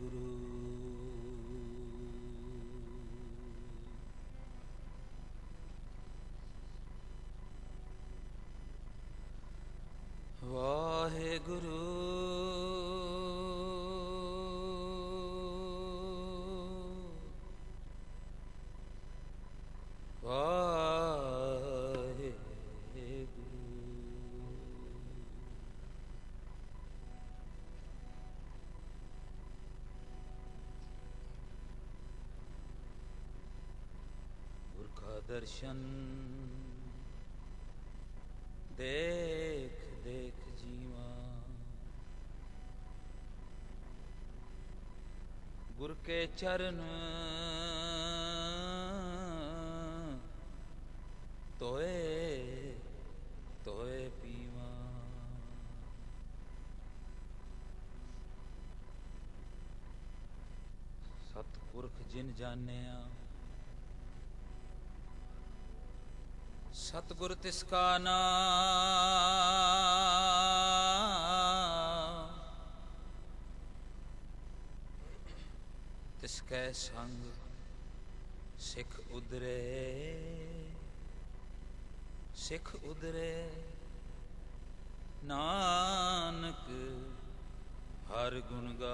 ਵਾਹਿਗੁਰੂ ਵਾਹਿਗੁਰੂ दर्शन देख देख जीवा गुर के चरण तोए तोए पीवा सतपुरख जिन जानिया सतगुर तिसका नाम तिसकै संग सिख उदरे सिख उदरे नानक हर गुण गा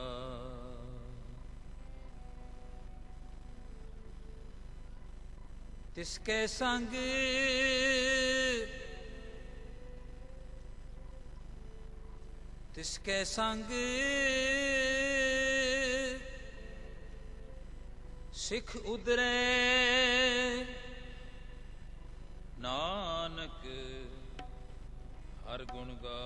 तिसके संग तिसके संग सिख उदरे नानक हर गुण गा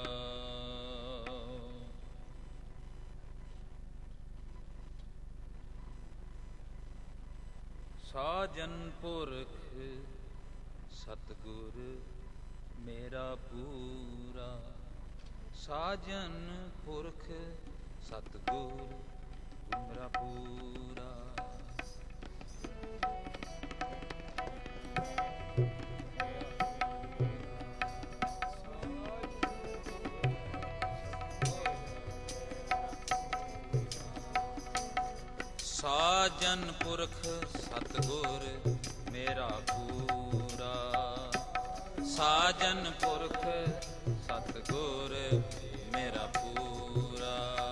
साजन पुरख सतगुर मेरा पूरा साजन पुरख सतगुर मेरा पूरा साजन पुरख सतगुर मेरा पूरा साजन पुरख सतगुर मेरा पूरा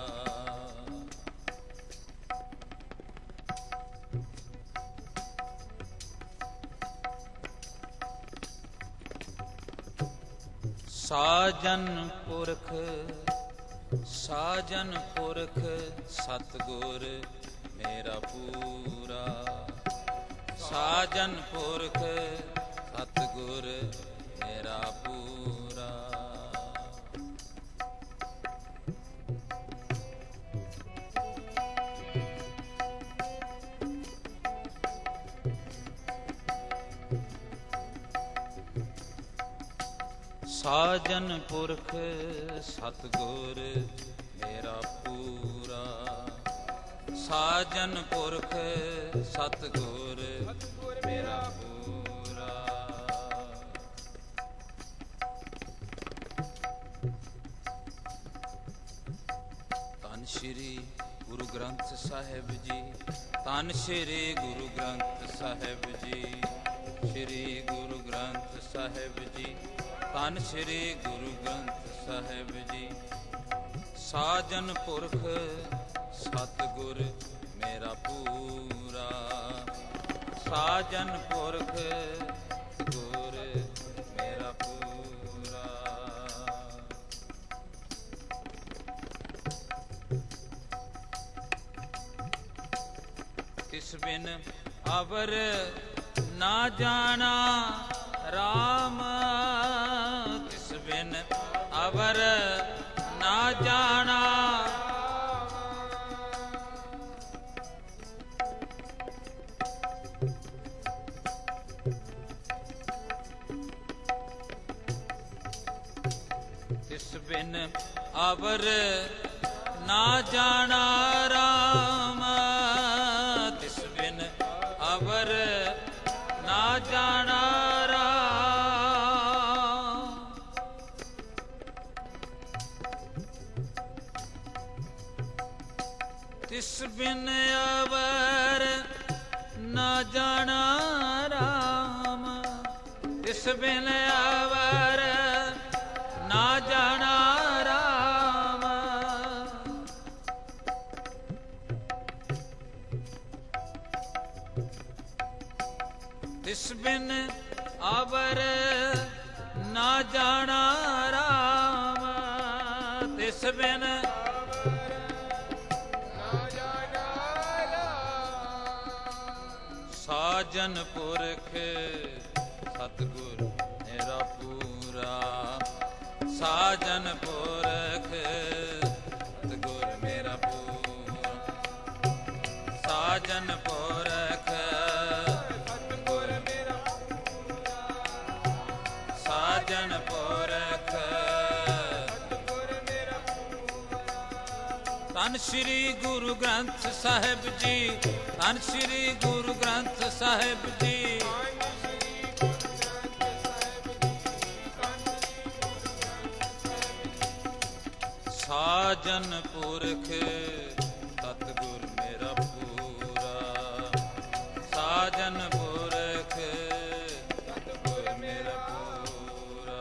साजन पुरख सतगुर मेरा पूरा साजन पुरख सतगुर मेरा पूरा साजन पुरख सतगुर मेरा पूरा साजन पुरख सतगुर मेरा पूरा धन श्री गुरु ग्रंथ साहिब जी धन श्री गुरु ग्रंथ साहिब जी श्री गुरु ग्रंथ साहिब जी धन श्री गुरु ग्रंथ साहिब जी साजन पुरख सतगुर मेरा पूरा साजन पुरख गुर मेरा पूरा तिस बिन अवर ना जाना राम तिस बिन अवर ना जाना बिन अवर ना जाना राम तिस बिन अवर ना जाना राम ਤਿਸ ਬਿਨ ਅਵਰ ਨਾ ਜਾਣਾ ਰਾਮ, ਤਿਸ ਬਿਨ ਅਵਰ ਨਾ ਜਾਣਾ ਰਾਮ। ਤਿਸ ਬਿਨ ਅਵਰ ਨਾ ਜਾਣਾ ਰਾਮ, ਤਿਸ ਬਿਨ ਸਾਜਨ ਪੁਰਖ ਸਤਿਗੁਰ ਮੇਰਾ ਪੂਰਾ, ਸਾਜਨ ਪੁਰਖ ਸਤਿਗੁਰ ਮੇਰਾ ਪੂਰਾ, ਸਾਜਨ ਪੁਰਖ ਸਤਿਗੁਰ ਮੇਰਾ ਪੂਰਾ, ਸਾਜਨ ਪੁਰਖ ਸਤਿਗੁਰ ਮੇਰਾ ਪੂਰਾ। ਧੰਨ ਸ੍ਰੀ ਗੁਰੂ ਗ੍ਰੰਥ ਸਾਹਿਬ ਜੀ, ਧੰਨ ਸ੍ਰੀ ਗੁਰੂ ਗ੍ਰੰਥ ਸਾਹਿਬ ਜੀ। ਸਾਜਨ ਪੁਰਖ ਸਤਿਗੁਰ ਮੇਰਾ ਪੂਰਾ, ਸਾਜਨ ਪੁਰਖ ਸਤਿਗੁਰ ਮੇਰਾ ਪੂਰਾ।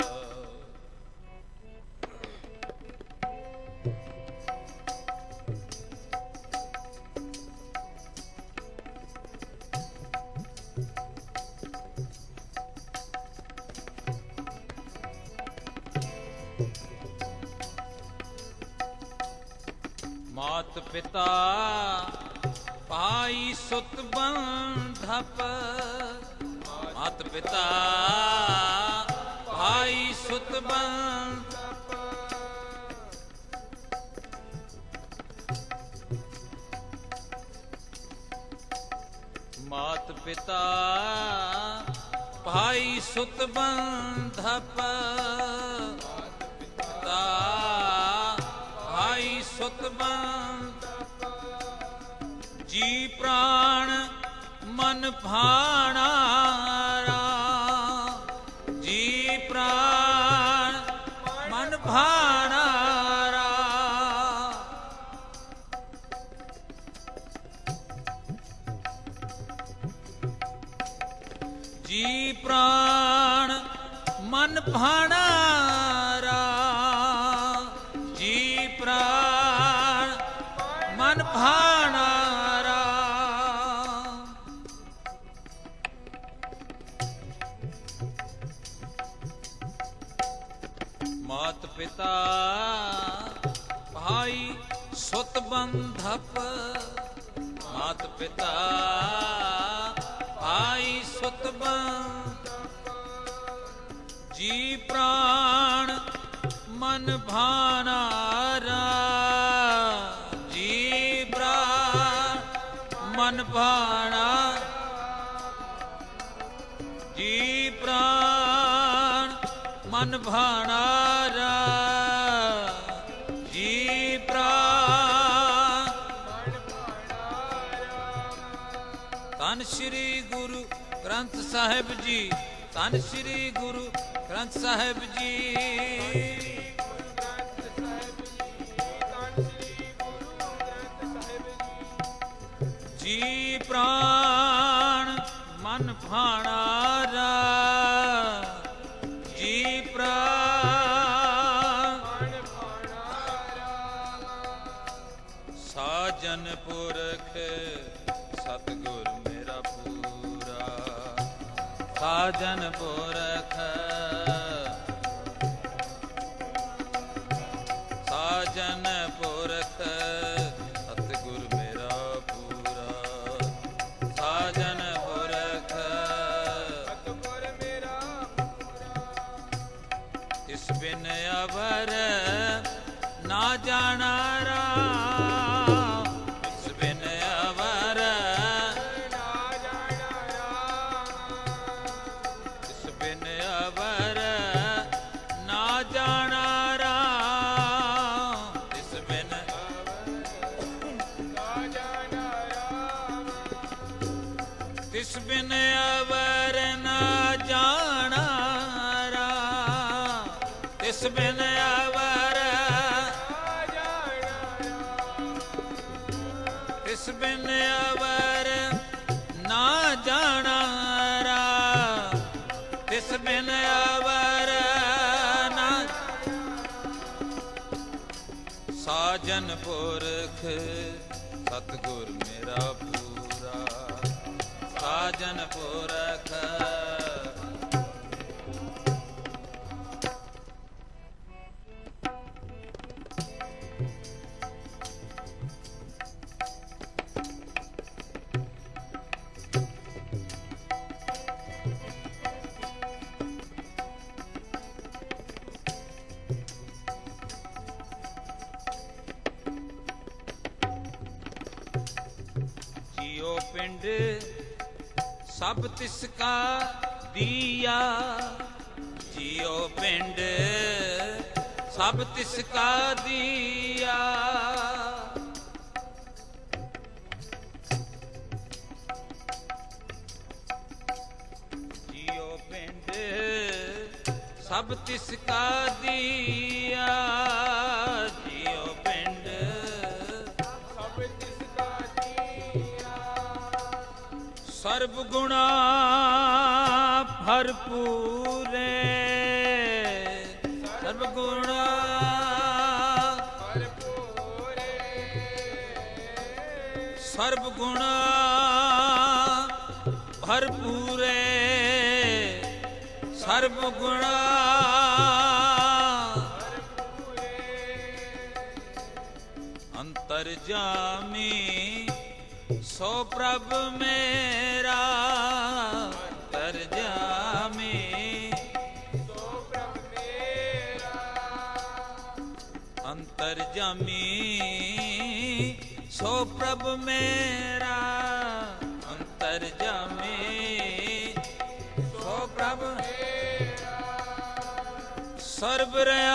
ਮਾਤ ਪਿਤਾ ਭਾਈ ਸੁਤ ਬੰਧਪ, ਮਾਤ ਪਿਤਾ ਭਾਈ ਸੁਤ ਬੰਧਪ। ਮਾਤ ਪਿਤਾ ਭਾਈ ਸੁਤ ਬੰਧਪ, ਭਾਈ ਸੁਤ ਬੰਧਪ। ਜੀ ਪ੍ਰਾਣ ਮਨ ਭਾਣਾ ਰਾਮ, ਜੀ ਪ੍ਰਾਣ ਮਨ ਭਾਣਾ ਰਾਮ। ਜੀ ਪ੍ਰਾਣ ਮਨ ਭਾਣਾ ਰਾਮ, ਜੀ ਪ੍ਰਾਣ ਮਨ ਭਾਣਾ ਰਾਮ। ਮਾਤ ਪਿਤਾ ਭਾਈ ਸੁਤ ਬੰਧਪ, ਮਾਤ ਪਿਤਾ ਭਾਈ ਸੁਤ ਬੰਧਪ। ਜੀ ਪ੍ਰਾਣ ਮਨ ਭਾਣਾ ਰਾਮ, ਜੀ ਪ੍ਰਾਣ ਮਨ ਭਾਣਾ, ਜੀ ਪ੍ਰਾਣ ਮਨ ਭਾਣਾ ਰਾਮ, ਜੀ ਪ੍ਰਾਣ ਮਨ ਭਾਣਾ ਰਾਮ। ਧੰਨ ਸ੍ਰੀ ਗੁਰੂ ਗ੍ਰੰਥ ਸਾਹਿਬ ਜੀ, ਧੰਨ ਸ੍ਰੀ ਗੁਰੂ ਗ੍ਰੰਥ ਸਾਹਿਬ ਜੀ। ਜੀ ਪ੍ਰਾਣ ਮਨ ਭਾਣਾ ਰਾਮ, ਜੀ ਪ੍ਰਾਣ ਮਨ ਭਾਣਾ ਰਾਮ। ਸਾਜਨ ਪੁਰਖ ਸਤਿਗੁਰ ਮੇਰਾ ਪੂਰਾ, ਸਾਜਨ ਪੁਰਖ ਸਾਜਨ ਪੁਰਖ ਸਤਿਗੁਰ ਮੇਰਾ ਪੂਰਾ, ਸਾਜਨ ਪੁਰਖ ਸਤਿਗੁਰ ਮੇਰਾ ਪੂਰਾ। ਇਸ ਬਿਨ ਅਵਰ ਨਾ ਜਾਣਾ ਰਾਮ, ਇਸ ਬਿਨ ਅਵਰ ਨਾ ਜਾਣਾ ਰਾਮ, ਇਸ ਬਿਨ ਅਵਰ ਨਾ ਜਾਣਾ ਰਾਮ, ਇਸ ਬਿਨ ਨਾ ਜਾਣਾ ਰਾਮ। ਤਿਸ ਬਿਨ ਅਵਰ ਨਾ ਜਾਣਾ ਰਾਮ, ਤਿਸ ਬਿਨ ਅਵਰ ਨਾ ਜਾਣਾ ਰਾਮ। ਸਾਜਨ ਪੁਰਖ ਸਤਿਗੁਰ ਮੇਰਾ ਪੂਰਾ, ਸਾਜਨ ਪੁਰਖ। ਜਿਉ ਪਿੰਡ ਸਭ ਤਿਸ ਕਾ ਦੀਆ, ਜਿਉ ਪਿੰਡ ਸਭ ਤਿਸ ਕਾ ਦੀਆ। ਜਿਉ ਪਿੰਡ ਸਭ ਤਿਸ ਕਾ ਦੀਆ, ਜਿਉ ਪਿੰਡ ਸਭ ਤਿਸ ਕਾ ਦੀਆ। ਸਰਬ ਗੁਣਾ ਭਰਪੂਰੇ, ਸਰਬ ਗੁਣਾ ਭਰਪੂਰੇ, ਸਰਬ ਗੁਣਾ ਭਰਪੂਰੇ, ਸਰਬ ਗੁਣਾ ਭਰਪੂਰੇ। ਅੰਤਰਜਾਮੀ ਸੋ ਪ੍ਰਭ ਮੇਰਾ, ਅੰਤਰਜਾਮੀ ਸੋ ਪ੍ਰਭ ਮੇਰਾ, ਅੰਤਰਜਾਮੀ ਸੋ ਪ੍ਰਭ ਮੇਰਾ, ਅੰਤਰਜਾਮੀ ਸੋ ਪ੍ਰਭ ਮੇਰਾ। ਸਰਬ ਰਹਾ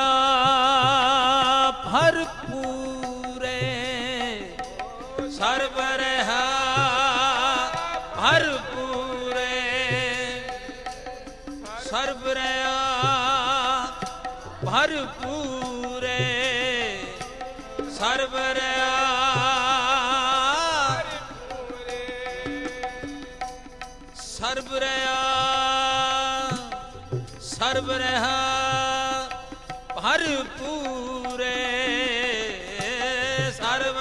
ਭਰਪੂਰੇ, ਸਰਬ ਰਹਾ ਭਰਪੂਰੇ, ਸਰਬ ਰਹਾ ਭਰਪੂਰੇ, ਸਰਬ ਰਹਾ ਭਰਪੂਰੇ, ਸਰਬ ਰਹਾ, ਸਰਬ ਰਹਾ ਭਰਪੂਰੇ, ਸਰਬ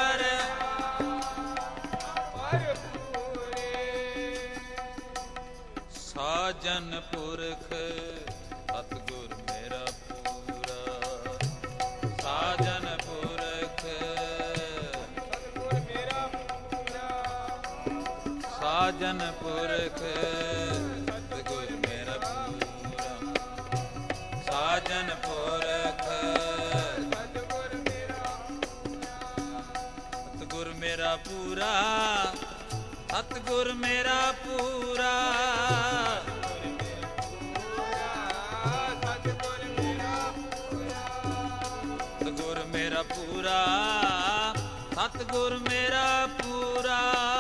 ਸਾਜਨ ਪੁਰਖ ਸਤਿਗੁਰ ਮੇਰਾ ਪੂਰਾ, ਸਾਜਨ ਪੁਰਖ ਸਤਿਗੁਰ ਮੇਰਾ ਪੂਰਾ, ਸਾਜਨ ਪੁਰਖ ਸਤਿਗੁਰ ਮੇਰਾ ਪੂਰਾ, ਸਾਜਨ ਪੁਰਖ ਸਤਿਗੁਰ ਮੇਰਾ ਪੂਰਾ, ਸਤਿਗੁਰ ਮੇਰਾ ਪੂਰਾ, ਸਤਿਗੁਰ ਮੇਰਾ ਪੂਰਾ, ਸਤਿਗੁਰ ਮੇਰਾ ਪੂਰਾ, ਸਤਿਗੁਰ ਮੇਰਾ ਪੂਰਾ,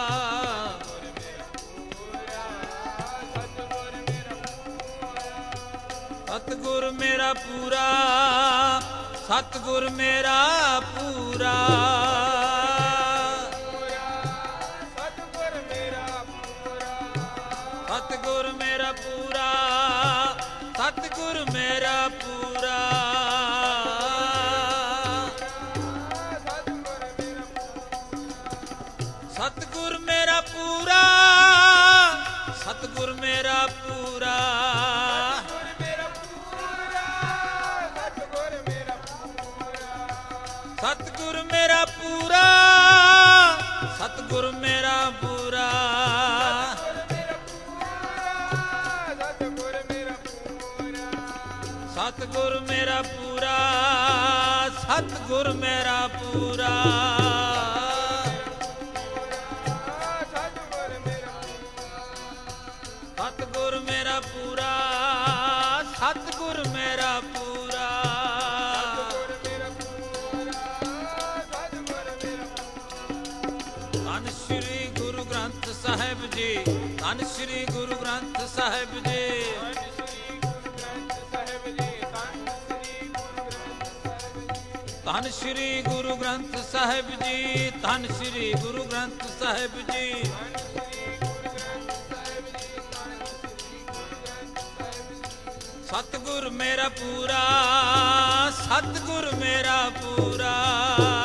ਸਤਿਗੁਰ ਮੇਰਾ ਪੂਰਾ, ਸਤਿਗੁਰ ਮੇਰਾ ਪੂਰਾ, ਸਤਿਗੁਰ ਮੇਰਾ ਪੂਰਾ, ਸਤਿਗੁਰ ਮੇਰਾ ਪੂਰਾ, ਸਤਿਗੁਰ ਮੇਰਾ ਪੂਰਾ, ਸਤਿਗੁਰ ਮੇਰਾ ਪੂਰਾ, ਸਤਿਗੁਰ ਮੇਰਾ ਪੂਰਾ, ਸਤਿਗੁਰ ਮੇਰਾ ਪੂਰਾ, ਸਤਿਗੁਰ ਮੇਰਾ ਪੂਰਾ, ਸਤਿਗੁਰ ਮੇਰਾ ਪੂਰਾ, ਸਤਿਗੁਰ ਮੇਰਾ ਪੂਰਾ, ਸਤਿਗੁਰ ਮੇਰਾ ਪੂਰਾ, ਧੰਨ ਸ਼੍ਰੀ ਗੁਰੂ ਗ੍ਰੰਥ ਸਾਹਿਬ ਜੀ, ਧੰਨ ਸ਼੍ਰੀ ਗੁਰੂ ਗ੍ਰੰਥ ਸਾਹਿਬ ਜੀ, ਧੰਨ ਸ਼੍ਰੀ ਗੁਰੂ ਗ੍ਰੰਥ ਸਾਹਿਬ ਜੀ, ਧੰਨ ਸ਼੍ਰੀ ਗੁਰੂ ਗ੍ਰੰਥ ਸਾਹਿਬ ਜੀ, ਸਤਿਗੁਰ ਮੇਰਾ ਪੂਰਾ, ਸਤਿਗੁਰ ਮੇਰਾ ਪੂਰਾ।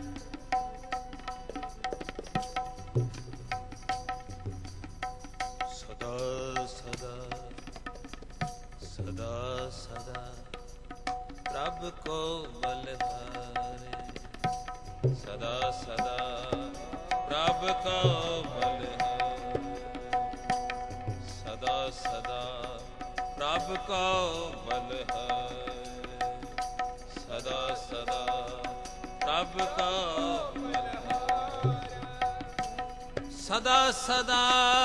ਪ੍ਰਭ ਕੋ ਬਲਿਹਾਰੇ। ਸਦਾ ਸਦਾ ਪ੍ਰਭ ਕੋ ਬਲਿਹਾਰੇ। ਸਦਾ ਸਦਾ ਪ੍ਰਭ ਕੋ ਬਲਿਹਾਰੇ। ਸਦਾ ਸਦਾ ਪ੍ਰਭ ਕੋ ਬਲਿਹਾਰੇ। ਸਦਾ ਸਦਾ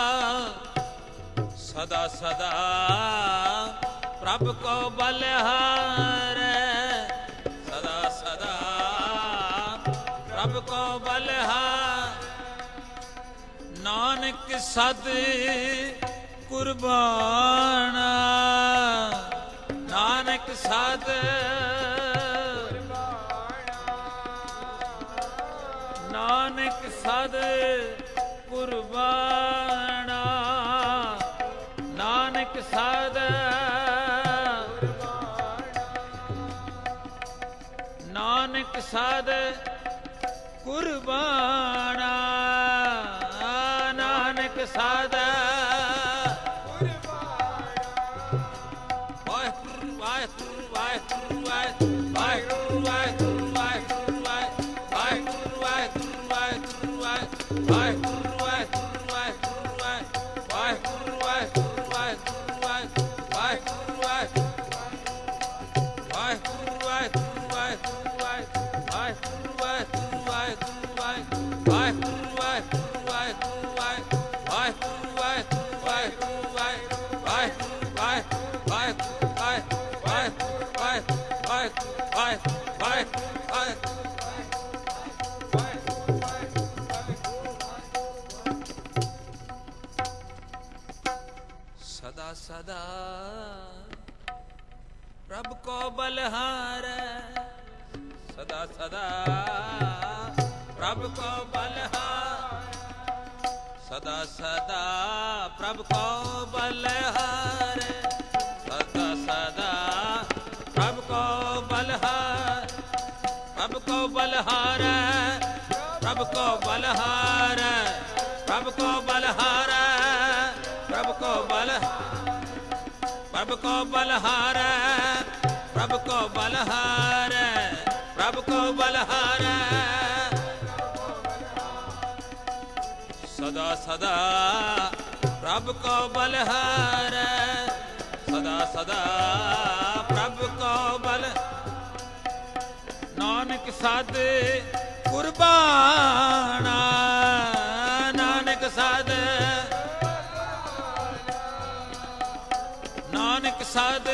ਸਦਾ ਸਦਾ ਪ੍ਰਭ ਕੋ ਬਲਿਹਾਰੇ। ਸਦਾ ਸਦਾ ਪ੍ਰਭ ਕੋ ਬਲਿਹਾਰੇ। ਨਾਨਕ ਸਦ ਕੁਰਬਾਨਾ। ਨਾਨਕ ਸਦ ਨਾਨਕ ਸਦ ਕੁਰਬਾਨਾ। ਨਾਨਕ ਸਦ ਨਾਨਕ ਸਦ ਕੁਰਬਾਨਾ। ਨਾਨਕ ਸਦ ਵਾਹਿਗੁਰੂ ਵਾਹਿਗੁਰੂ ਵਾਹਿਗੁਰੂ ਵਾਹਿਗੁਰੂ ਵਾਹਿਗੁਰੂ ਵਾਹਿਗੁਰੂ ਵਾਹਿਗੁਰੂ ਵਾਹਿਗੁਰੂ ਵਾਹਿਗੁਰੂ ਵਾਹਿਗੁਰੂ ਵਾਹਿਗੁਰੂ ਵਾਹਿਗੁਰੂ ਵਾਹਿਗੁਰੂ ਵਾਹਿਗੁਰੂ ਵਾਹਿਗੁਰੂ ਸਦਾ ਸਦਾ ਪ੍ਰਭ ਕੋ ਬਲਿਹਾਰੇ। ਸਦਾ ਸਦਾ ਪ੍ਰਭ ਕੋ ਬਲਿਹਾਰੇ। ਸਦਾ ਸਦਾ ਪ੍ਰਭ ਕੋ ਬਲਿਹਾਰੇ। ਸਦਾ ਸਦਾ ਪ੍ਰਭ ਕੋ ਬਲਿਹਾਰੇ। ਪ੍ਰਭ ਕੋ ਬਲਿਹਾਰੇ। ਪ੍ਰਭ ਕੋ ਬਲਿਹਾਰੇ। ਪ੍ਰਭ ਕੋ ਬਲਿਹਾਰੇ। ਪ੍ਰਭ ਕੋ ਬਲਿਹਾਰੇ। ਪ੍ਰਭ ਕੋ ਬਲਿਹਾਰੇ। ਪ੍ਰਭ ਕੋ ਬਲਿਹਾਰੇ। ਪ੍ਰਭ ਕੋ ਬਲਿਹਾਰੇ। ਸਦਾ ਸਦਾ ਪ੍ਰਭ ਕੋ ਬਲਿਹਾਰੇ। ਸਦਾ ਸਦਾ ਪ੍ਰਭ ਕੋ ਬਲਿਹਾਰੇ। ਨਾਨਕ ਸਦ ਕੁਰਬਾਨਾ। ਨਾਨਕ ਸਦ ਨਾਨਕ ਸਦ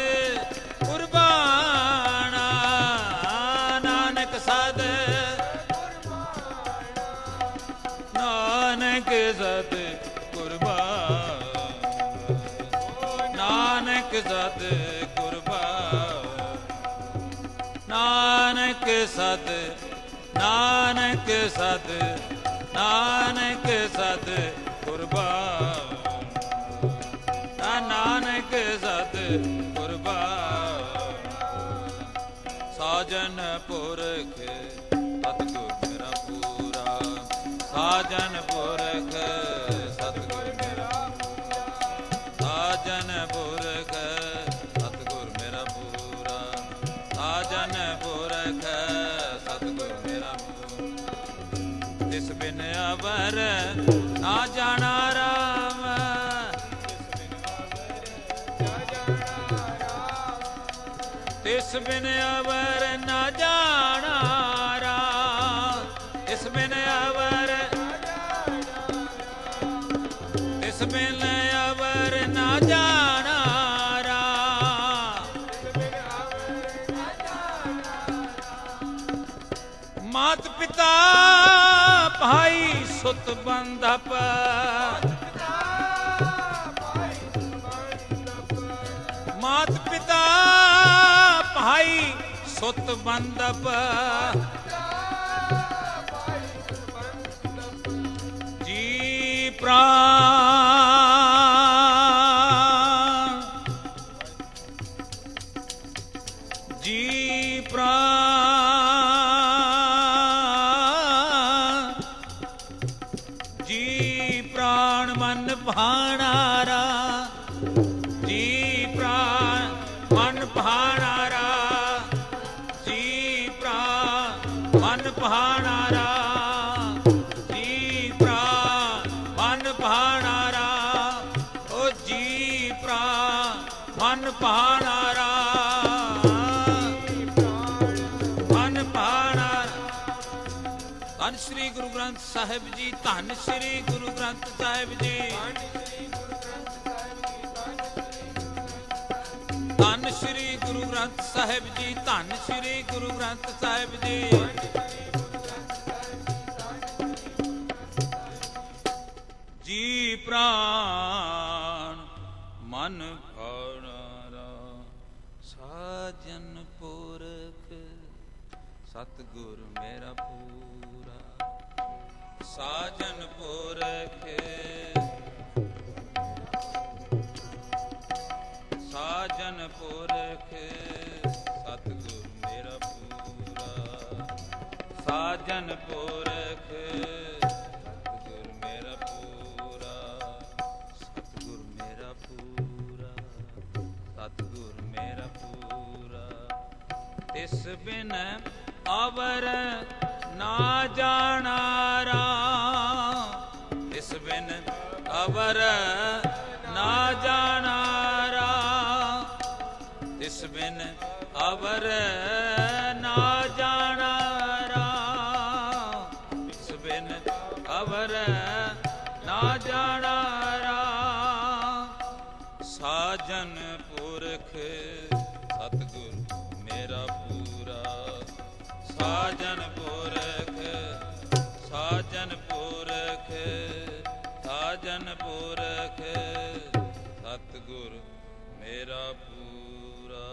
ਕੁਰਬਾਨਾ। ਨਾਨਕ ਸਦ ਨਾਨਕ ਸਦ ਕੁਰਬਾਨਾ। ਨਾਨਕ ਸਦ ਕੁਰਬਾਨਾ। ਨਾਨਕ ਸਦ ਨਾਨਕ ਸਦ ਨਾਨਕ ਸਦ ਕੁਰਬਾਨਾ। ਨਾਨਕ ਸਦ ਕੁਰਬਾਨਾ। ਸਾਜਨ ਪੁਰਖ ਸਤਿਗੁਰ ਮੇਰਾ ਪੂਰਾ। ਸਾਜਨ ਪੁਰਖ ਸਤਿਗੁਰ ਮੇਰਾ ਪੂਰਾ। ਸਾਜਨ ਪੁਰਖ ਸਤਿਗੁਰ ਮੇਰਾ ਪੂਰਾ। ਸਾਜਨ ਪੁਰਖ ਸਤਿਗੁਰ ਮੇਰਾ ਪੂਰਾ। ਤਿਸ ਬਿਨ ਅਵਰ ਨਾ ਜਾਣਾ ਰਾਮ। ਤਿਸ ਬਿਨ ਅਵਰ ਨਾ ਜਾਣਾ ਰਾਮ। ਤਿਸ ਬਿਨ ਅਵਰ ਤਿਸ ਬਿਨ ਅਵਰ ਨਾ ਜਾਣਾ ਰਾਮ। ਮਾਤ ਪਿਤਾ ਭਾਈ ਸੁਤ ਬੰਧਪ। ਮਾਤ ਪਿਤਾ ਭਾਈ ਸੁਤ ਬੰਧਪ। ਜੀ ਪ੍ਰਾਨ ਜੀ ਪ੍ਰਾਨ ਜੀ ਪ੍ਰਾਨ ਮਨ ਭਾਣਾਰਾ। ਜੀ ਪ੍ਰਾਨ ਮਨ ਭਾਣਾਰਾ। ਮਨ ਭਾਣਾਰਾ ਜੀ ਪ੍ਰਾਨ ਮਨ ਭਾਣਾਰਾ ਓ ਜੀ ਪ੍ਰਾਨ ਮਨ ਭਾਣਾਰਾ ਮਨ ਭਾਣਾਰਾ। ਧੰਨ ਸ੍ਰੀ ਗੁਰੂ ਗ੍ਰੰਥ ਸਾਹਿਬ ਜੀ ਧੰਨ ਸ੍ਰੀ ਗੁਰੂ ਗ੍ਰੰਥ ਸਾਹਿਬ ਜੀ ਧੰਨ ਸ੍ਰੀ ਗੁਰੂ ਗ੍ਰੰਥ ਸਾਹਿਬ ਜੀ ਧੰਨ ਸ੍ਰੀ ਗੁਰੂ ਗ੍ਰੰਥ ਸਾਹਿਬ ਜੀ। ਜੀ ਪ੍ਰਾਨ ਮਨ ਭਾਣਾਰਾ ਸਾਜਨ ਪੁਰਖ ਸਤਿਗੁਰ ਮੇਰਾ ਪੂਰਾ ਸਾਜਨ ਪੁਰਖ ਸਾਜਨ ਪੁਰਖ ਸਤਿਗੁਰ ਮੇਰਾ ਪੂਰਾ ਸਾਜਨ ਪੁਰਖ ਸਤਿਗੁਰ ਮੇਰਾ ਪੂਰਾ ਸਤਿਗੁਰ ਮੇਰਾ ਪੂਰਾ ਸਤਿਗੁਰ ਮੇਰਾ ਪੂਰਾ। ਤਿਸ ਬਿਨ ਅਵਰ ਨਾ ਜਾਣਾ ਰਾਮ ਤਿਸ ਬਿਨ ਅਵਰ ਨਾ ਜਾਣਾ ਤਿਸ ਬਿਨ ਅਵਰ ਨਾ ਜਾਣਾ ਰਾਮ ਤਿਸ ਬਿਨ ਅਵਰ ਨਾ ਜਾਣਾ ਰਾਮ। ਸਾਜਨ ਪੁਰਖ ਸਤਿਗੁਰ ਮੇਰਾ ਪੂਰਾ ਸਾਜਨ ਪੁਰਖ ਸਾਜਨ ਪੁਰਖ ਸਾਜਨ ਪੁਰਖ ਸਤਿਗੁਰ ਮੇਰਾ ਪੂਰਾ।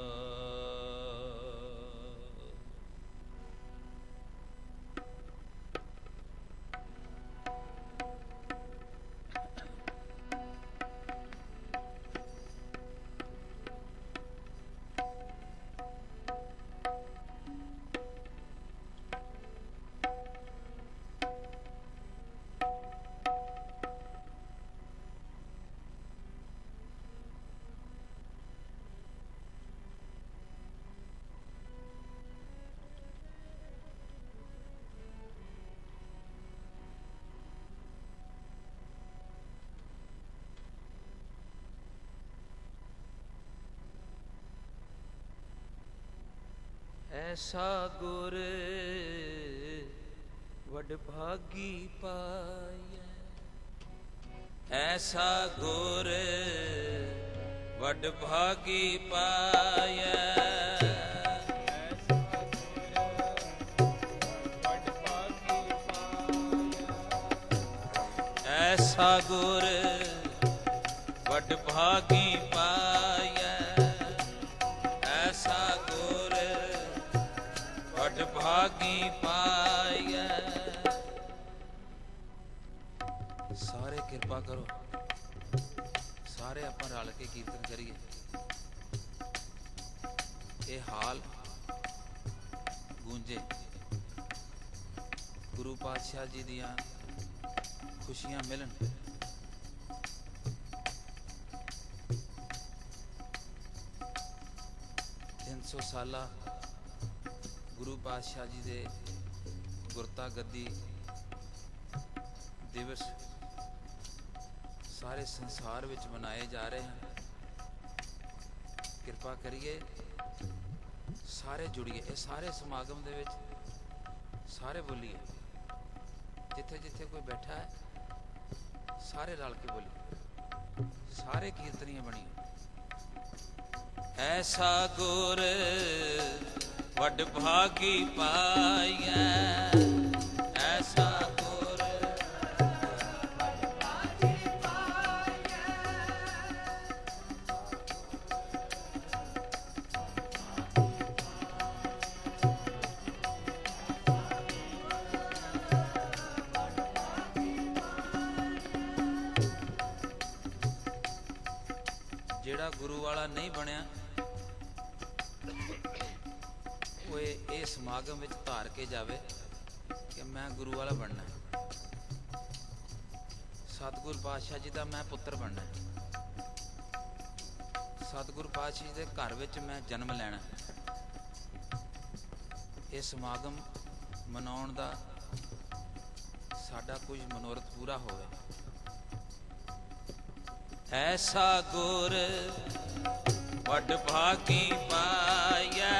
ਐਸਾ ਗੁਰ ਵਡਭਾਗੀ ਪਾਇਐ ਐਸਾ ਗੁਰ ਵਡਭਾਗੀ ਪਾਇਐ ਐਸਾ ਗੁਰ ਵਡਭਾਗੀ ਪਾਇਐ ਐਸਾ ਗੁਰ ਵਡਭਾਗੀ ਪਾਇਐ। ਸਾਰੇ ਕਿਰਪਾ ਕਰੋ ਸਾਰੇ ਆਪਾਂ ਰਲ ਕੇ ਕੀਰਤਨ ਕਰੀਏ। ਇਹ ਹਾਲ ਗੂੰਜੇ ਗੁਰੂ ਪਾਤਸ਼ਾਹ ਜੀ ਦੀਆਂ ਖੁਸ਼ੀਆਂ ਮਿਲਣ। ਸੌ ਸਾਲਾ ਗੁਰੂ ਪਾਤਸ਼ਾਹ ਜੀ ਦੇ ਗੁਰਤਾ ਗੱਦੀ ਦਿਵਸ ਸਾਰੇ ਸੰਸਾਰ ਵਿੱਚ ਮਨਾਏ ਜਾ ਰਹੇ ਹਨ। ਕਿਰਪਾ ਕਰੀਏ ਸਾਰੇ ਜੁੜੀਏ ਇਹ ਸਾਰੇ ਸਮਾਗਮ ਦੇ ਵਿੱਚ ਸਾਰੇ ਬੋਲੀਏ ਜਿੱਥੇ ਜਿੱਥੇ ਕੋਈ ਬੈਠਾ ਹੈ ਸਾਰੇ ਰਲ ਕੇ ਬੋਲੀਏ ਸਾਰੇ ਕੀਰਤਨੀਆਂ ਬਣੀਏ। ਐਸਾ ਗੁਰ ਵਡਭਾਗੀ ਪਾਇਐ ਐਸਾ ਗੁਰ ਵਡਭਾਗੀ ਪਾਇਐ ਜਿਹੜਾ ਗੁਰੂ ਵਾਲਾ ਨਹੀਂ ਬਣਿਆ ਉਹ ਇਹ ਸਮਾਗਮ ਵਿੱਚ ਧਾਰ ਕੇ ਜਾਵੇ ਕਿ ਮੈਂ ਗੁਰੂ ਵਾਲਾ ਬਣਨਾ, ਸਤਿਗੁਰ ਪਾਤਸ਼ਾਹ ਜੀ ਦਾ ਮੈਂ ਪੁੱਤਰ ਬਣਨਾ, ਸਤਿਗੁਰ ਪਾਤਸ਼ਾਹ ਜੀ ਦੇ ਘਰ ਵਿੱਚ ਮੈਂ ਜਨਮ ਲੈਣਾ। ਇਹ ਸਮਾਗਮ ਮਨਾਉਣ ਦਾ ਸਾਡਾ ਕੁਝ ਮਨੋਰਥ ਪੂਰਾ ਹੋਵੇ। ਐਸਾ ਗੁਰ ਵੱਡ ਭਾਗੀ ਪਾਇਆ,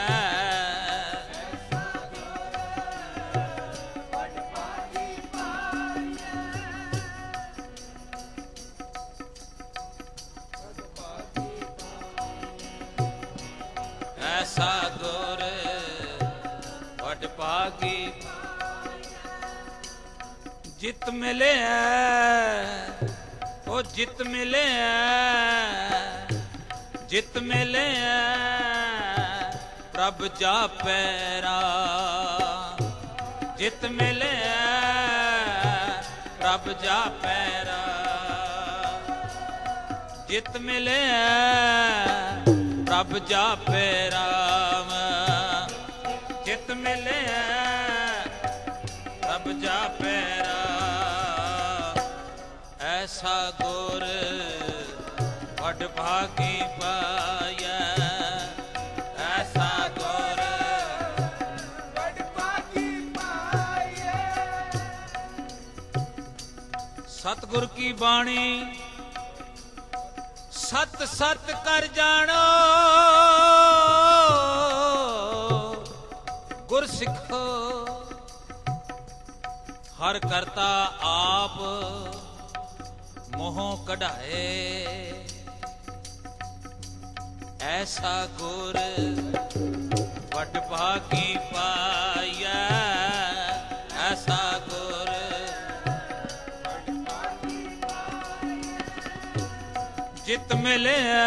ਐਸਾ ਗੁਰ ਵੱਡ ਭਾਗੀ ਜਿਤ ਮਿਲਿਆ, ਉਹ ਜਿਤ ਮਿਲਿਆ, ਜਿਤ ਮਿਲਿਆ ਪ੍ਰਭ ਜਾਪੈ ਰਾਮ, ਜਿਤ ਮਿਲਿਆ ਪ੍ਰਭ ਜਾਪੈ ਰਾਮ, ਜਿਤ ਮਿਲਿਆ ਪ੍ਰਭ ਜਾਪੈ ਰਾਮ, ਜਿਤ ਮਿਲਿਆ ਪ੍ਰਭ ਜਾਪੈ ਰਾਮ। ਐਸਾ ਗੁਰ ਵੱਡ ਭਾਗੀ ਪਾਇਆ, ਐਸਾ ਗੁਰ ਵੱਡ ਭਾਗੀ ਪਾਇਆ। ਸਤਿਗੁਰ ਕੀ ਬਾਣੀ ਸਤ ਸਤ ਕਰ ਜਾਣੋ, ਗੁਰ ਸਿੱਖੋ ਹਰ ਕਰਤਾ ਆਪ ਮੋਹੋਂ ਕਢਾਏ। ਐਸਾ ਗੁਰ ਵੱਡ ਭਾਗੀ ਪਾਇਆ, ਐਸਾ ਗੁਰ ਵੱਡ ਭਾਗੀ ਪਾਇਆ। ਜਿਤ ਮਿਲਿਆ,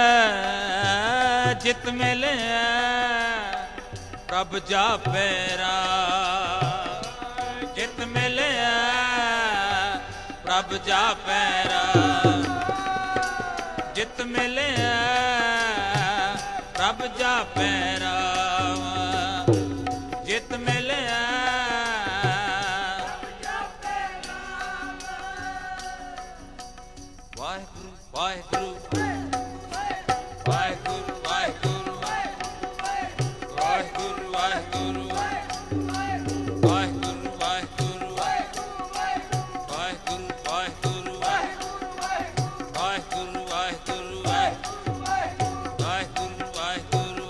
ਜਿਤ ਮਿਲਿਆ ਪ੍ਰਭ ਜਾਪੈ ਰਾਮ, ਜਿਤ ਮਿਲਿਆ ਪ੍ਰਭ ਜਾਪੈ ਰਾਮ, ਜਿਤ ਮਿਲਿਆ ਪ੍ਰਭ ਜਾਪੈ ਰਾਮ, ਜਿਤ ਮਿਲਿਆ ਪ੍ਰਭ ਜਾਪੈ ਰਾਮ। ਵਾਹਿਗੁਰੂ ਵਾਹਿਗੁਰੂ ਵਾਹਿਗੁਰੂ ਵਾਹਿਗੁਰੂ ਵਾਹਿਗੁਰੂ ਵਾਹਿਗੁਰੂ ਵਾਹਿਗੁਰੂ ਵਾਹਿਗੁਰੂ ਵਾਹਿਗੁਰੂ ਵਾਹਿਗੁਰੂ ਵਾਹਿਗੁਰੂ ਵਾਹਿਗੁਰੂ ਵਾਹਿਗੁਰੂ ਵਾਹਿਗੁਰੂ।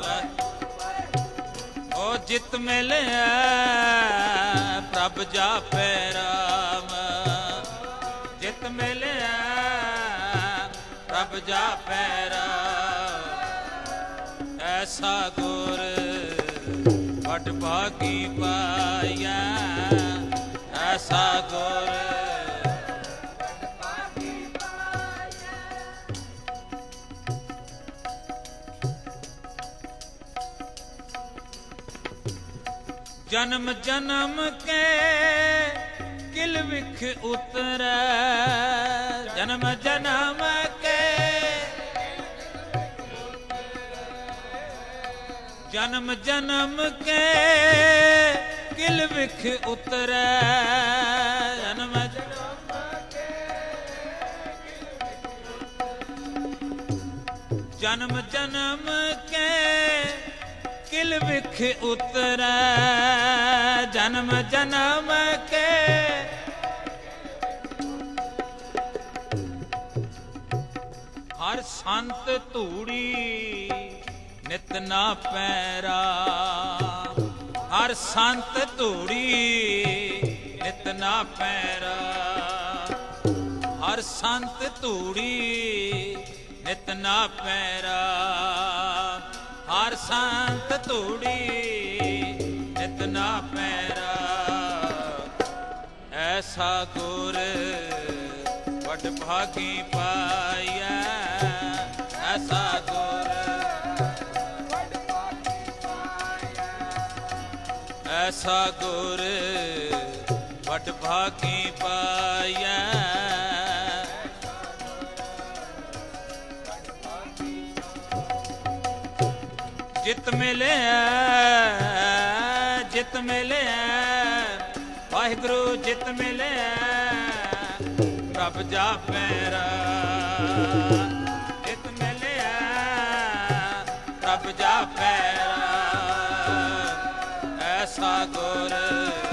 ਓ ਜਿਤ ਮਿਲਿਆ ਪ੍ਰਭ ਜਾਪੈ ਰਾਮ, ਜਿਤ ਮਿਲਿਆ ਪ੍ਰਭ ਜਾਪੈ ਰਾਮ। ਐਸਾ ਗੁਰ ਵੱਡ ਭਾਗੀ ਪਾਇਆ, ਐਸਾ ਗੁਰ ਵੱਡ ਭਾਗੀ ਪਾਇਆ। ਜਨਮ ਜਨਮ ਕੇ ਕਿਲ ਵਿਖ ਉਤਰੈ, ਜਨਮ ਜਨਮ ਕੇ ਜਨਮ ਜਨਮ ਕੇ ਕਿਲ ਵਿਖ ਉਤਰੈ, ਜਨਮ ਜਨਮ ਕੇ ਜਨਮ ਜਨਮ ਕੇ ਕਿਲ ਵਿਖ ਉਤਰੈ, ਜਨਮ ਜਨਮ ਕੇ ਹਰ ਸੰਤ ਧੂੜੀ ਨਿਤ ਨਾ ਪੈਰਾ, ਹਰ ਸੰਤ ਧੂੜੀ ਨਿਤ ਨਾ ਪੈਰਾ, ਹਰ ਸੰਤ ਧੂੜੀ ਨਿਤ ਨਾ ਪੈਰਾ, ਹਰ ਸੰਤ ਧੂੜੀ ਨਿਤ ਨਾ ਪੈਰਾ। ਐਸਾ ਗੁਰ ਵੱਡ ਭਾਗੀ ਪਾਇਆ, ਐਸਾ ਗੁਰ ਵੱਡ ਭਾਗੀ ਪਾਇਆ, ਐਸਾ ਗੁਰ ਵੱਡ ਭਾਗੀ ਪਾਇਆ। ਜਿਤ ਮਿਲਿਆ, ਜਿਤ ਮਿਲਿਆ ਵਾਹਿਗੁਰੂ, ਜਿਤ ਮਿਲਿਆ ਪ੍ਰਭ ਜਾਪੈ ਰਾਮ, ਜਿਤ ਮਿਲਿਆ ਪ੍ਰਭ ਜਾਪੈ ਰਾਮ। ਐਸਾ ਗੁਰ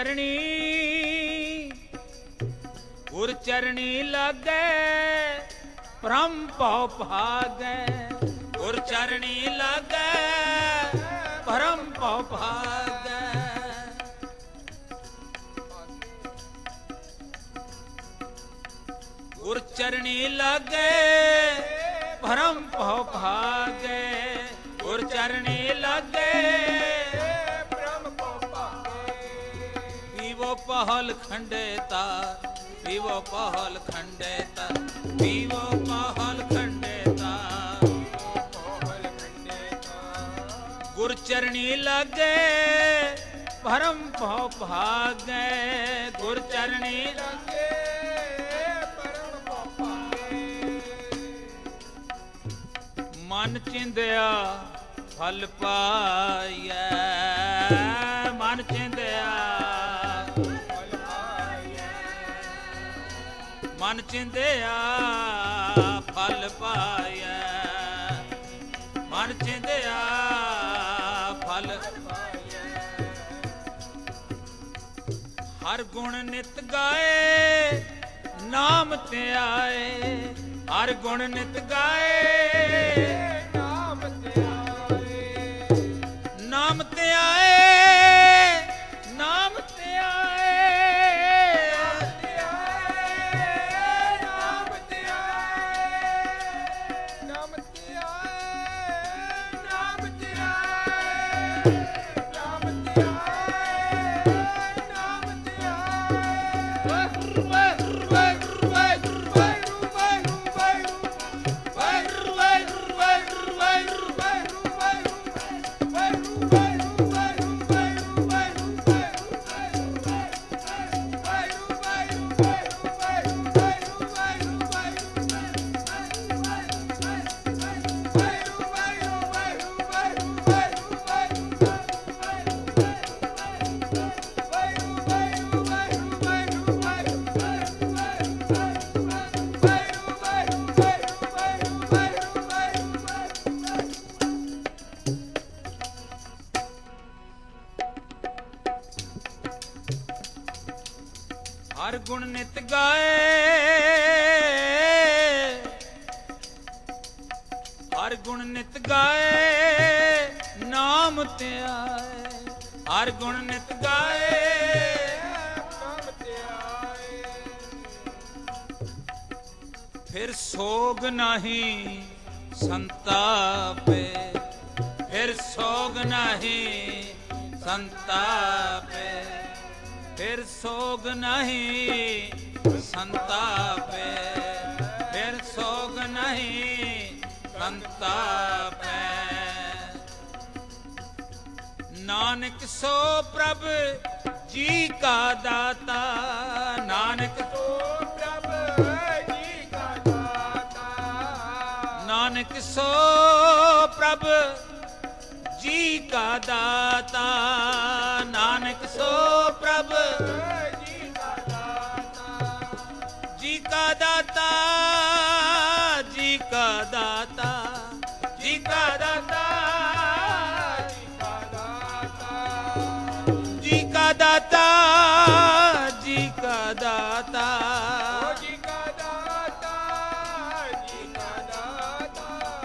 चरणी गुर चरणी लागे परम भव भागै गुर चरणी लागे परम भव भागै गुर चरणी लागे परम भव भागै गुर चरणी लागे परम भव भागै पीवो पहल खंडेता पीवो पहल खंडेता पीवो पहल खंडेता गुर चरणी लागे परम भव भागै गुर चरणी लागे मन चिंदिया फल पाइए मन चिंदिया मन चिंदिया फल पाइए मन चिंदिया फल हर गुण नित गाए नाम ते आए हर गुण नित गाए नाम ते आए नाम ते आए नाम ते आए नाम ते आए नाम ते आए नाम ते आए नाम ते आए नाम ते हर गुण नित गाए हर गुण नित गाए नाम ते आए हर गुण नित गाए नाम ते आए फिर सोग नहीं संतापे फिर सोग नहीं संतापे फिर सोग नहीं संतापे फिर सोग नहीं संतापे नानक सो प्रभ जी का दाता नानक सो प्रभ जी का दाता नानक सो प्रभ जी का दाता नानक सो प्रभ जी का दाता जी का दाता जी का दाता जी का दाता जी का दाता जी का दाता जी का दाता जी का दाता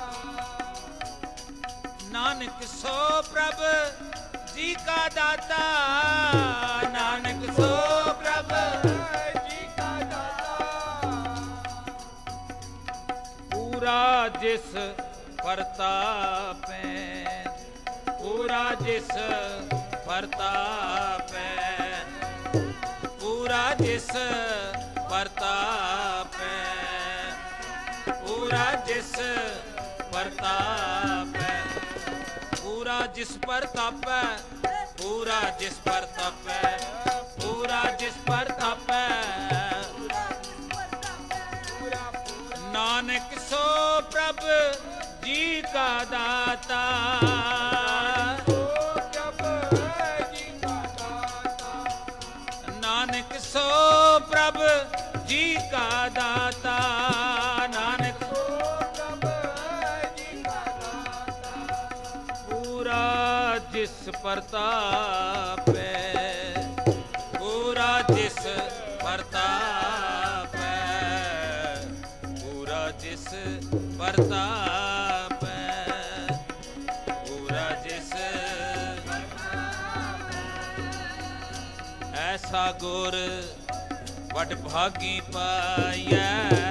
नानक सो प्रभ जी का दाता नानक सो प्रभ जी का दाता पूरा जिस प्रताप पूरा जिस प्रताप पूरा जिस प्रताप पूरा जिस प्रताप पूरा जिस प्रताप पूरा जिस प्रताप पूरा जिस प्रताप नानक सो प्रभ जी का दाता नानक सो प्रभ जी का दाता नानक सो प्रभ जी का दाता पूरा जिस प्रताप ਵਰਤਾਪੈ, ਪੂਰਾ ਜਿਸ ਐਸਾ ਗੁਰ ਵਡ ਭਾਗੀ ਪਾਈਐ।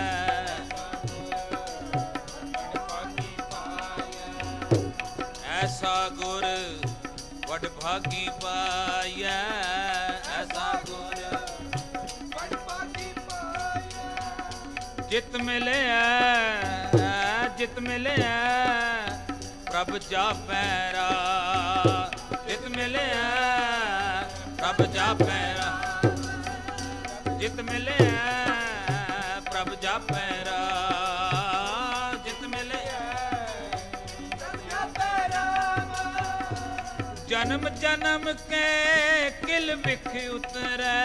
ਐਸਾ ਗੁਰ ਵਡ ਭਾਗੀ ਪਾਈਐ, ਐਸਾ ਗੁਰ ਵਡ ਭਾਗੀ ਪਾਈਐ। ਜਿਤ ਮਿਲਿਆ, ਜਿਤ ਮਿਲਿਆ ਪ੍ਰਭ ਜਾਪੈ ਰਾਹ, ਜਿਤ ਮਿਲਿਆ ਪ੍ਰਭ ਜਾਪੈ ਰਾਹ, ਜਿਤ ਮਿਲਿਆ ਪ੍ਰਭ ਜਾਪੈ ਰਾਹ, ਜਿਤ ਮਿਲਿਆ ਪ੍ਰਭ ਜਾਪੈ ਰਾਹ। ਜਨਮ ਜਨਮ ਕੇ ਕਿਲ ਵਿਖ ਉਤਰੈ,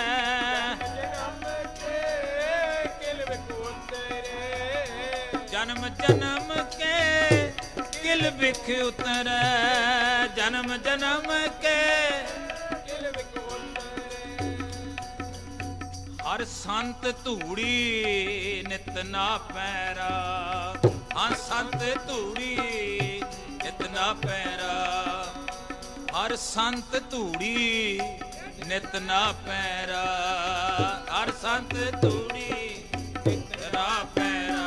ਜਨਮ ਜਨਮ ਕੇ ਕਿਲ ਵਿਖ ਉਤਰੈ, ਜਨਮ ਜਨਮ ਕੇ ਕਿਲ ਵਿਖ ਉਤਰੈ। ਹਰ ਸੰਤ ਧੂੜੀ ਨਿਤ ਨਾ ਪੈਰਾ, ਹਰ ਸੰਤ ਧੂੜੀ ਨਿਤ ਨਾ ਪੈਰਾ, ਹਰ ਸੰਤ ਧੂੜੀ ਨਿਤ ਨਾ ਪੈਰਾ, ਹਰ ਸੰਤ ਧੂੜੀ ਨਿਤ ਨਾ ਪੈਰਾ।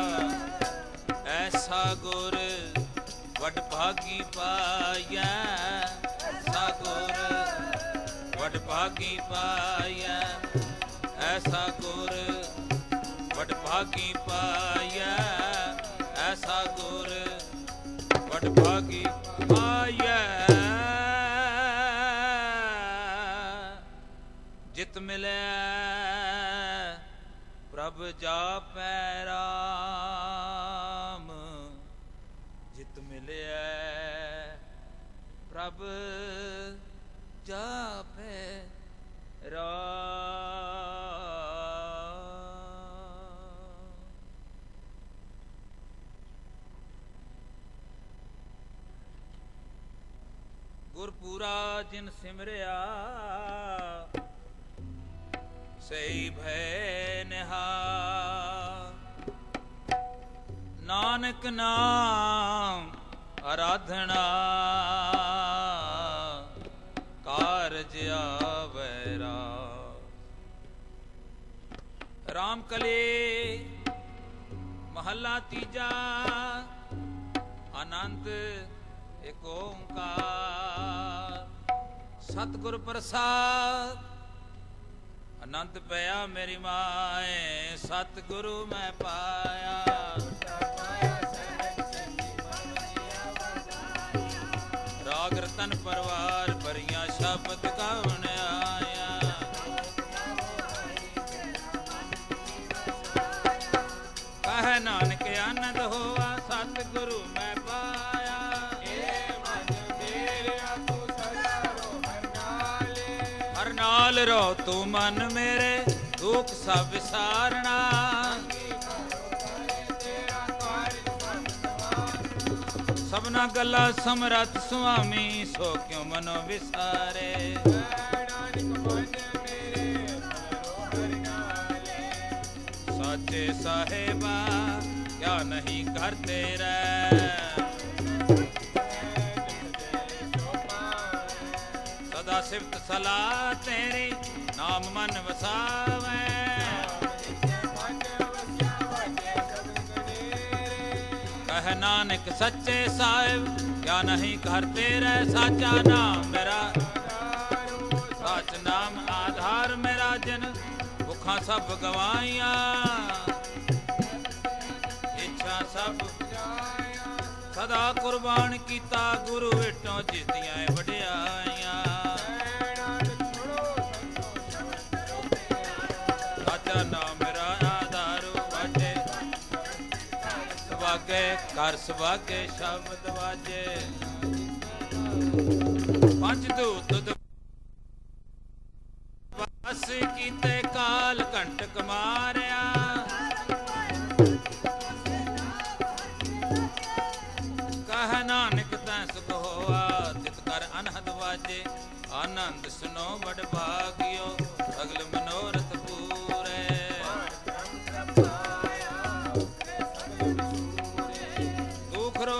ਐਸਾ ਗੁਰ ਵਡ ਭਾਗੀ ਪਾਈਐ, ਐਸਾ ਗੁਰ ਵਡ ਭਾਗੀ ਪਾਈਐ, ਐਸਾ ਗੁਰ ਵਡ ਭਾਗੀ ਪਾਈਐ, ਐਸਾ ਗੁਰ ਵਡ ਭਾਗੀ ਪਾਈਐ। ਜਿਤ ਮਿਲਿਆ ਪ੍ਰਭ ਜਾਪੈ ਰਾਮ, ਜਿਤ ਮਿਲਿਆ ਪ੍ਰਭ ਜਾਪੈ ਰਾਮ। ਗੁਰਪੂਰਾ ਜਿਨ ਸਿਮਰਿਆ, ਸਈ ਭੈ ਨਿਹਾਲ। ਨਾਨਕ ਨਾਮ ਆਰਾਧਨਾ, ਕਾਰਜ ਆਵੈ ਰਾਮ। ਰਾਮ ਕਲੀ ਮਹੱਲਾ ਤੀਜਾ, ਆਨੰਦ ਏਕ ਓੰਕਾਰ। ਸਤਿਗੁਰ ਪ੍ਰਸਾਦ ਅਨੰਤ ਪਿਆ ਮੇਰੀ ਮਾਏ, ਸਤਿਗੁਰੂ ਮੈਂ ਪਾਇਆ। ਰਾਗ ਰਤਨ ਪਰਵਾਰ ਭਰੀਆਂ ਸ਼ਬਦ ਗਾਵਣ ਆਇਆ। ਕਹਿ ਨਾਨਕ ਆਨੰਦ ਹੋਆ, ਸਤਿਗੁਰੂ ਮੈਂ ਪਾਇਆ। ਹਰ ਨਾਲ ਰੋ ਤੂੰ ਮਨ ਮੇਰੇ, ਦੁੱਖ ਸਭ ਵਿਸਾਰਣਾ। ਸਭਨਾ ਗੱਲਾਂ ਸਮਰੱਥ ਸੁਆਮੀ, ਸੋ ਕਿਉ ਮਨੋ ਵਿਸਾਰੇ। ਸਾਚੇ ਸਾਹਿਬਾ ਕਿਆ ਨਹੀਂ ਕਰ ਤੇਰਾ, ਸਦਾ ਸਿਫਤ ਸਲਾਹ ਤੇਰੀ, ਨਾਮ ਮਨ ਵਸਾਵੈ। ਕਹਿ ਨਾਨਕ ਸੱਚੇ ਸਾਹਿਬ ਕਿਆ ਨਹੀਂ ਕਰ ਤੇਰਾ। ਸਾਚਾ ਨਾਮ ਮੇਰਾ, ਸਾਚ ਨਾਮ ਆਧਾਰ ਮੇਰਾ। ਜਨ ਭੁੱਖਾਂ ਸਭ ਗਵਾਈਆਂ, ਇੱਛਾ ਸਭ ਸਦਾ ਕੁਰਬਾਨ ਕੀਤਾ। ਗੁਰੂ ਵਿਟੋਂ ਜਿੱਤੀਆਂ ਵਡਿਆਈਆਂ। ਸਾਚਾ ਨਾਮ ਮੇਰਾ ਆਧਾਰ ਵਾਜੇ, ਸਵਾਗੇ ਕਰ ਸਵਾਗੇ ਸ਼ਬਦ ਵਾਜੇ। ਪੰਜ ਦੂਤ ਬਸ ਕੀਤੇ, ਕਾਲ ਕੰਟਕ ਮਾਰਿਆ। ਕਹਿ ਨਾਨਕ ਤੈ ਸੁਖ ਹੋਆ, ਤਿਤ ਕਰ ਅਨਹਦ ਵਾਜੇ। ਆਨੰਦ ਸੁਨੋ ਵਡ ਭਾਗਿਓ, ਸਗਲ ਮਨੋਰਥ ਪੂਰੇ।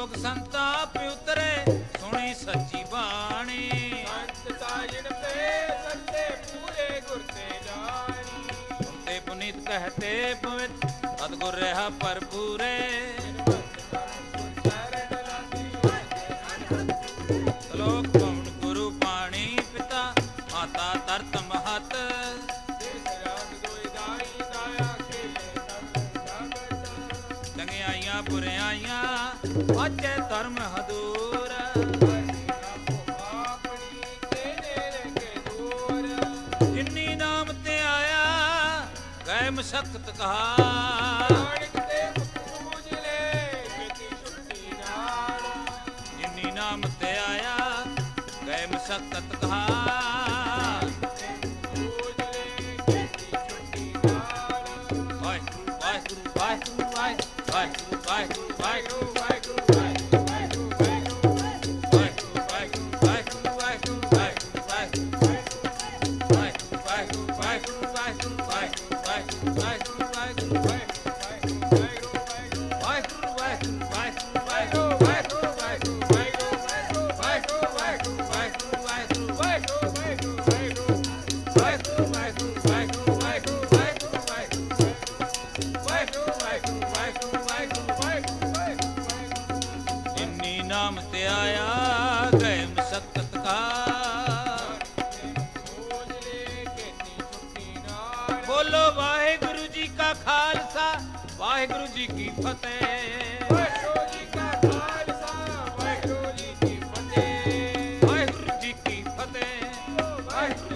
ਸੰਜੋਗ ਸੰਤਾ ਆਪੇ ਉਤਰੇ ਸੁਣੀ ਸੱਚੀ ਬਾਣੀ ਸੰਤ ਸਾਜਣ ਤੇ ਸੰਤੇ ਪੂਰੇ ਗੁਰ ਤੇ ਜਾਣੀ ਸੁਣਤੇ ਪੁਨੀਤ ਕਹਤੇ ਪਵਿੱਤ ਸਤਿਗੁਰ ਰਹਾ ਭਰਪੂਰੇ ਸ਼ਲੋਕ ਪਵਨ ਗੁਰੂ ਪਾਣੀ ਪਿਤਾ ਮਾਤਾ ਤਰਤ ਮਹਤ ਚੰਗਿਆਈਆਂ ਬੁਰਿਆਈਆਂ ਵਾਜੇ ਧਰਮ ਹਦੂਰ ਜਿਨੀ ਨਾਮ ਤੇ ਆਇਆ ਗਏ ਮਸਕਤ ਕਹਾ ਜਿਨੀ ਨਾਮ ਤੇ ਆਇਆ ਗਏ ਮਸਕਤ ਕਹਾ ਨਾਮ ਤੇ ਆਇਆ ਗਏ ਮਸਕਤ ਕਾ ਬੋਲੋ ਵਾਹਿਗੁਰੂ ਜੀ ਕਾ ਖਾਲਸਾ ਵਾਹਿਗੁਰੂ ਜੀ ਕੀ ਫਤਿਹ ਵਾਹਿਗੁਰੂ ਜੀ ਕਾ ਖਾਲਸਾ ਵਾਹਿਗੁਰੂ ਜੀ ਕੀ ਫਤਿਹ ਵਾਹਿਗੁਰੂ ਜੀ ਕੀ ਫਤਿਹ ਵਾਹਿਗੁਰੂ